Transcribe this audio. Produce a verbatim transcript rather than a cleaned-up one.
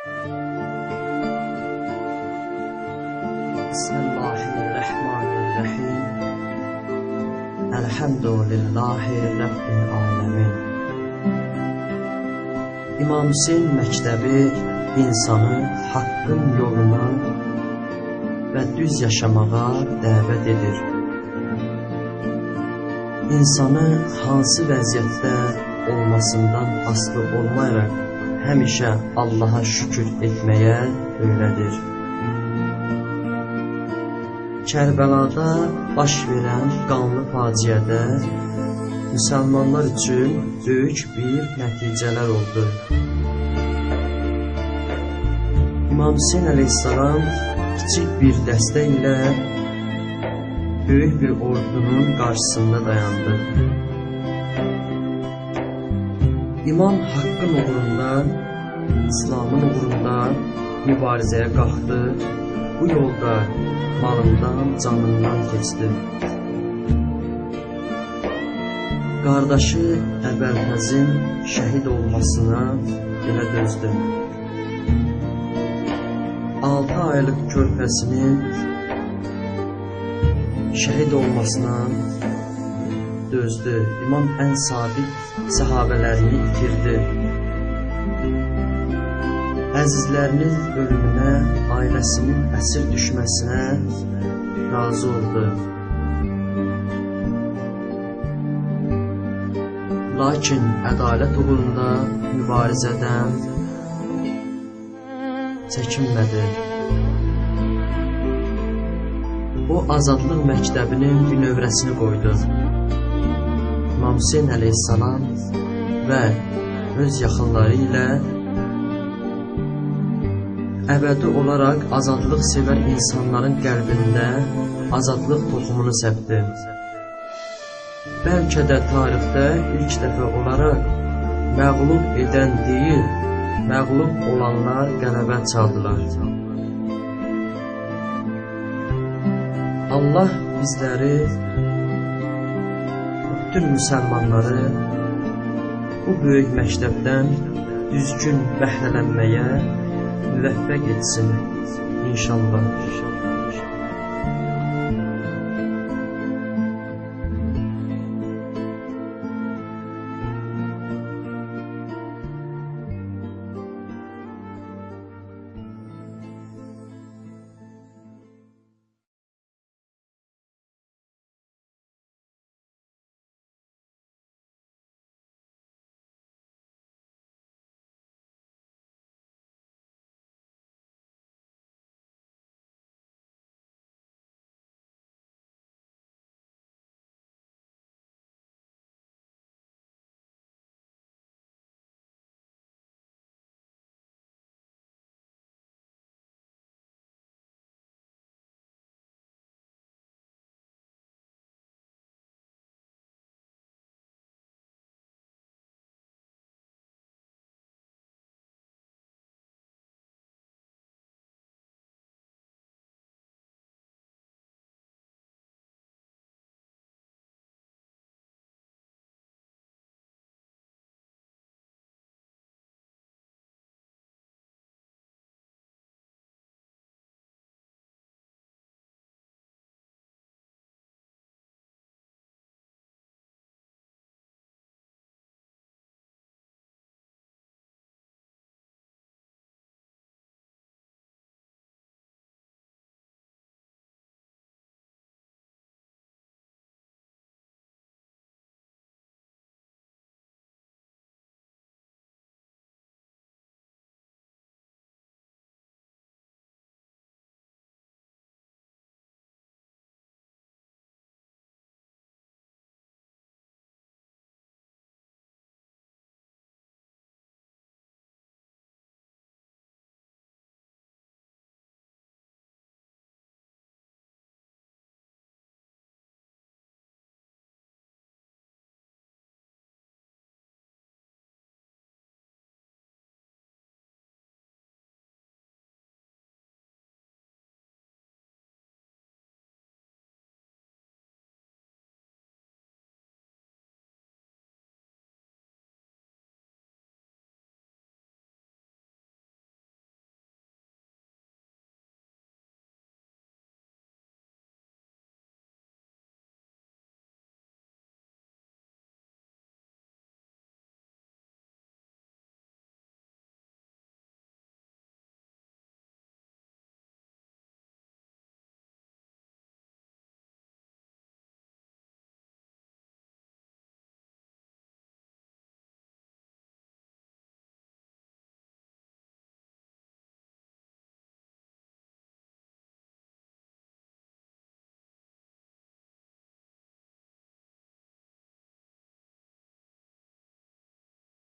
Bismillahirrahmanirrahim. Elhamdülillahi Rabbil alemin. İmam Hüseyin məktəbi insanı haqqın yoluna və düz yaşamağa dəvət edir. İnsanı hansı vəziyyətdə olmasından asılı olmayaraq həmişə Allaha şükür etməyə öyrədir. Kərbəlada baş verən qanlı faciədə müsəlmanlar üçün böyük bir nəticələr oldu. İmam Hüseyin əleyhissalam kiçik bir dəstə ilə böyük bir ordunun qarşısında dayandı. İmam haqqın uğrunda, İslamın uğrunda mübarizəyə qalxdı. Bu yolda malından, canından keçdi. Qardaşı Əbəlfəzin şəhid olmasına belə dözdü. Altı aylıq körpəsinin şəhid olmasına dözdü. İmam ən sadiq səhabələrini itirdi. Əzizlərinin ölümünə, ailəsinin əsir düşməsinə razı oldu. Lakin ədalət uğrunda mübarizədən çəkinmədi. O, azadlıq məktəbinin bünövrəsini qoydu. İmam Hüseyin əleyhissalam və öz yaxınları ilə əbədi olaraq azadlıq sevən insanların qəlbində azadlıq toxumunu səpdi. Bəlkə də tarixdə ilk dəfə olaraq məğlub edən deyil, məğlub olanlar qələbə çaldılar. Allah bizləri, bütün müsəlmanları bu böyük məktəbdən düzgün bəhrələnməyə müvəffəq etsin inşallah.